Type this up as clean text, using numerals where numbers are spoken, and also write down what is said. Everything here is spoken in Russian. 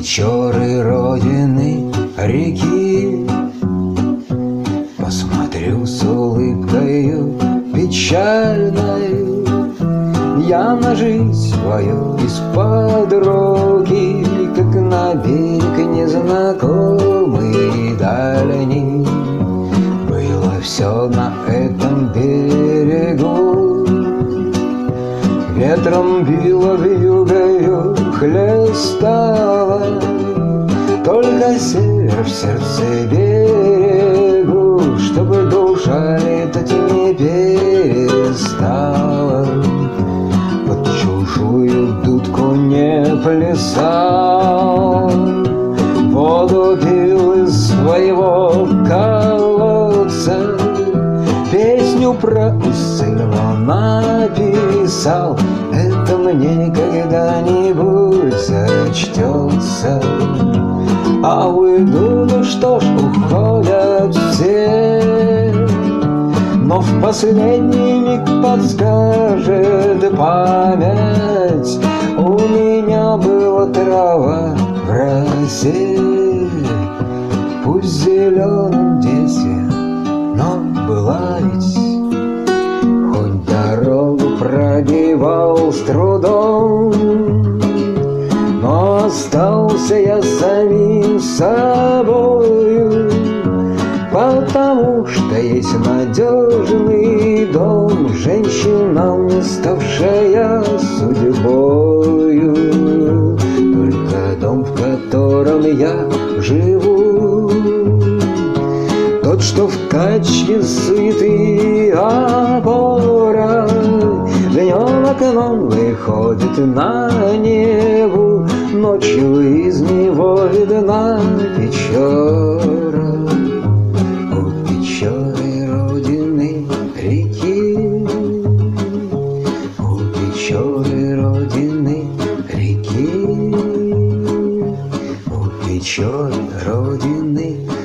Печоры родины реки. Посмотрю с улыбкою печальною я на жизнь свою из-под руки, как на берег незнакомый дальний. Было все на этом берегу, ветром било, вьюгою хлестало, только север в сердце берегу, чтобы душа летать не перестала. Под чужую дудку не плясал, воду пил из своего колодца, песню про Уссурийск написал. Это мне когда-нибудь зачтется. А уйду, ну что ж, уходят все, но в последний миг подскажет память: у меня была трава в росе, пусть в зеленом детстве, но была ведь. Хоть дорогу пробивал с трудом, но остался я самим собою, потому что есть надежный дом, женщина, не ставшая судьбою. Только дом, в котором я живу, тот, что в качке суеты опора, днем окном выходит на Неву, ночью из него видна Печора. У Печоры родины реки, у Печоры родины реки, у Печоры родины